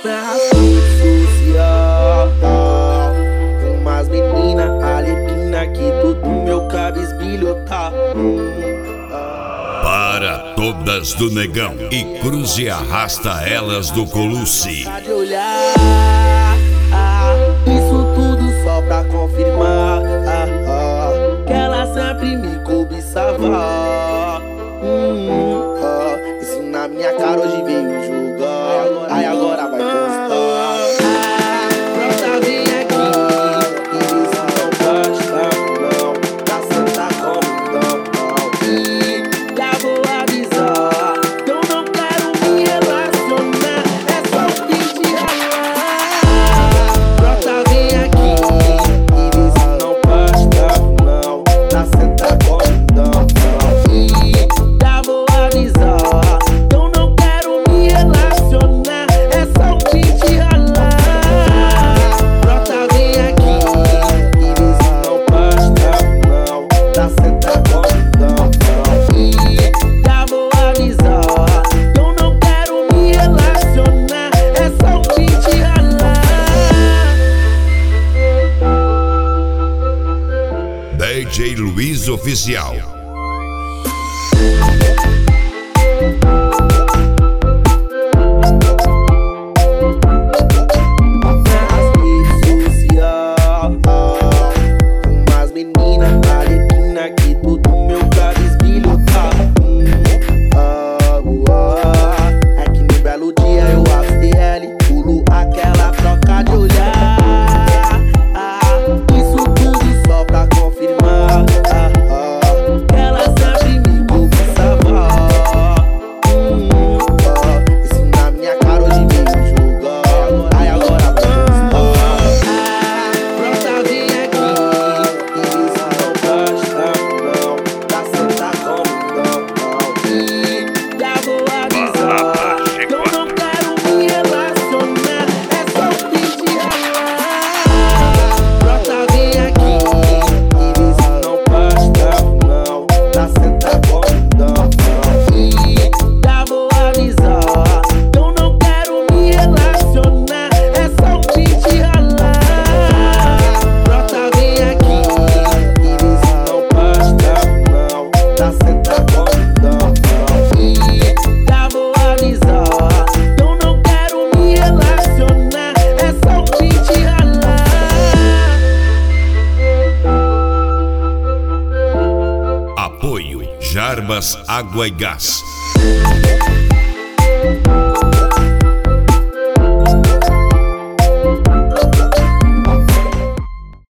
na rede social. Umas menina alequina que tudo meu cabisbilho tá. Para todas do Negão e cruze e arrasta elas do Colucci. De olhar, isso tudo só pra confirmar que ela sempre me cobiçava. Isso na minha cara hoje veio julgar. Aí agora vai constar. Brota, vem aqui e isso não basta, não. Pra sentar comigo, não. Já vou avisar que eu não quero me relacionar. É só um fim de ralar. Brota, vem aqui e isso não basta, não. Pra sentar comigo, não. Já vou avisar que eu não quero me relacionar. É só um fim de ralar. Brota, vem aqui e isso não basta, não. Pra sentar comigo, não. Já vou avisar que eu não quero me relacionar. É só um fim de ralar. DJ Luiz Oficial. Umas menina alequina que tudo meu cabisbilho tá. É que no belo dia eu ACL pulo aquela troca de olhar. Isso tudo só pra confirmar que ela sempre me cobiçava. Isso na minha cara hoje veio julgar. Aí agora vai constar. Brota, vem aqui e isso não basta, não. Pra sentar comigo, não. Já vou avisar que eu não quero me relacionar. É só um fim de ralar. Brota, vem aqui e isso não basta, não. Pra sentar comigo, não. Já vou avisar que eu não quero me relacionar. É só um fim de ralar. Brota, vem aqui e isso não basta, não. Pra sentar comigo, não. Já vou avisar que eu não quero me relacionar. É só um fim de ralar. Apoio Jarbas Água e Gás.